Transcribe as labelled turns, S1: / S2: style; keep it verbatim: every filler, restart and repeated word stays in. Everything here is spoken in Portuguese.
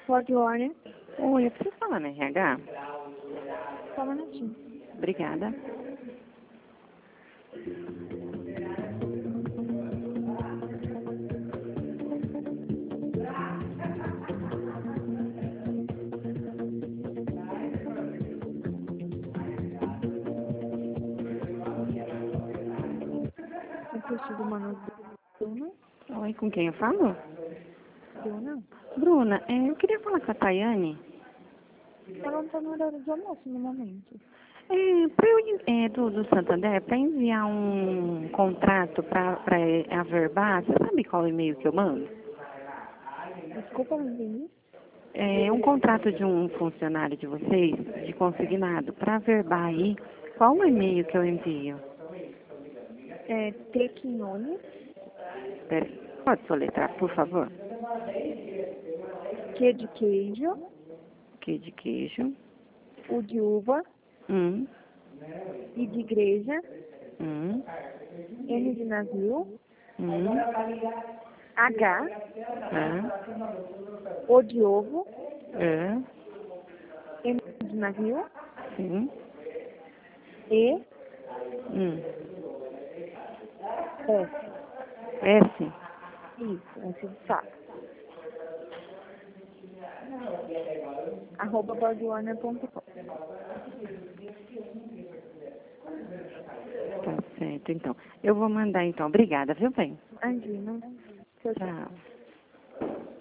S1: Pode Warner.
S2: Oi, eu preciso falar no R H?
S1: Só um minutinho.
S2: Obrigada.
S1: Eu preciso de uma Bruna.
S2: Oi, com quem eu falo?
S1: Bruna?
S2: Bruna, é, eu queria falar com a Tayane.
S1: Ela não está no horário de almoço no momento.
S2: É, pra eu, en- é, do, do Santander, para enviar um contrato para averbar, você sabe qual e-mail que eu mando?
S1: Desculpa, não entendi.
S2: É um contrato de um funcionário de vocês, de consignado, para averbar aí, qual o e-mail que eu envio?
S1: É Tequinone,
S2: Pera, pode soletrar, por favor?
S1: Q de queijo,
S2: Que de queijo.
S1: U de uva,
S2: Hum,
S1: I de igreja,
S2: hum,
S1: N de navio,
S2: hum,
S1: H,
S2: é,
S1: O de ovo,
S2: é,
S1: M de navio,
S2: sim,
S1: E,
S2: hum,
S1: S.
S2: S,
S1: Isso, S de saco. Arroba borgwarner ponto com.
S2: tá certo, então. Eu vou mandar, então. Obrigada, viu, bem?
S1: Angina. Tchau, tchau.
S2: Tchau.